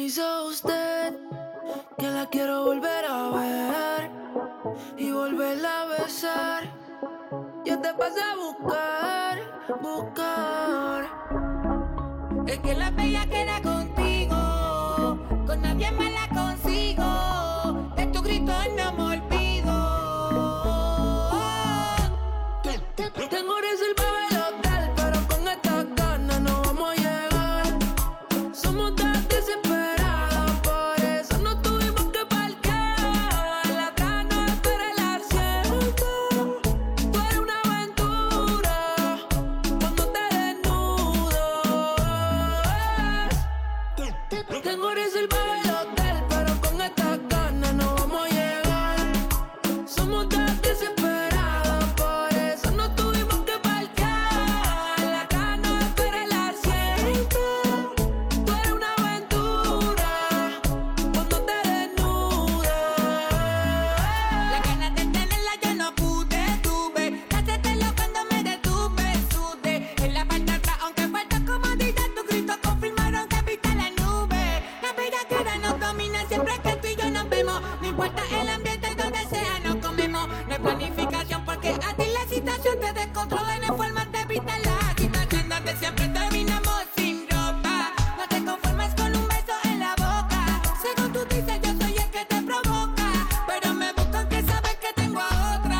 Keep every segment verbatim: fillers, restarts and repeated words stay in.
dice usted que la quiero volver a ver y volverla a besar. Yo te pasé a buscar, buscar. Es que la bella queda contigo, con nadie más la consigo. De tu grito no me olvido. Tengo reservado el hotel, pero con estas ganas no vamos a llegar. Somos tan desesperados, por eso no tuvimos que parquear. La cana espera el asiento. Tú eres una aventura cuando te desnudas. Tengo reservado el hotel, pero con estas ganas no vamos a llegar. Somos tan desesperados, por eso no tuvimos que parquear. La cana espera el asiento. Tú eres una aventura cuando te desnudas. La ganas de tenerla yo no pude, tuve que hacértelo cuando me detuve, sudé en la parte de atrás, aunque falta comodidad, tus gritos confirmaron que viste la nube. La bella queda nos domina siempre que tú y yo nos vemos. No importa el ambiente donde sea, nos comemos. No hay planificación porque a ti la situación te descontrola y no hay forma de evitar la situación donde siempre terminamos sin ropa. No te conformes con un beso en la boca. Según tú dices, yo soy el que te provoca, pero me buscan que sabes que tengo a otra.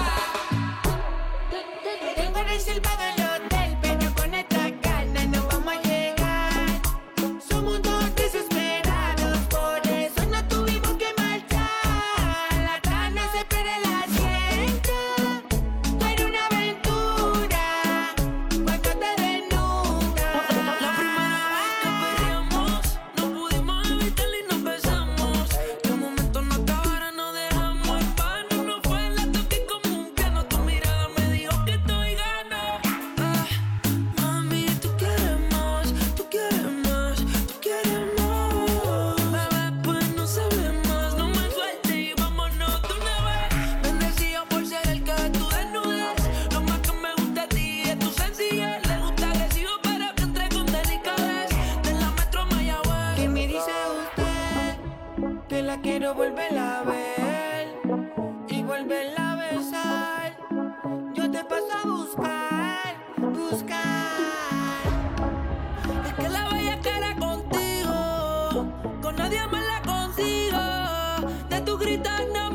Tengo reservado el hotel, pero con esta ganas no vamos a llegar. Somos dos desesperados, por eso no tuvimos que marchar. La cana se espera el asiento. Tú eres una aventura cuando te desnudas. La primera vez que perreamos, no pudimos evitarlo y nos besamos. Que un momento no acabara, no dejamos en vano. No fue la toque como un piano. Tu mirada me dijo que estoy gano. Ah, mami, tú quieres más, tú quieres más, tú quieres más. Bebé, pues no se ve más, no me sueltes y vámonos de una vez. Bendecido por ser el que ve tu desnudez. Lo más que me gusta de ti es tu sencillez. Le gusta agresivo, pero que entre con delicadez. De la metro a Mayagüez. ¿Qué me dice usted? Que la quiero volver a ver y volverla a besar. Yo te paso a buscar, buscar. Es que la bella cara contigo, con nadie más la consigo. De tu gritar no